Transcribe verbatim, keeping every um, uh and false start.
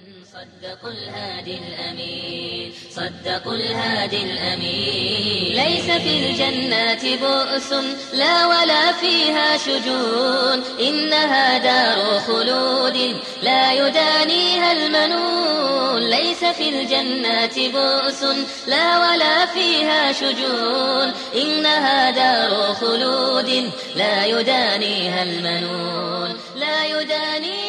صدقوا الهادي الأمين صدقوا الهادي الأمين ليس في الجنات بؤس لا ولا فيها شجون إنها دار خلود لا يدانيها المنون ليس في الجنات بؤس لا ولا فيها شجون إنها دار خلود لا يدانيها المنون لا يدانيها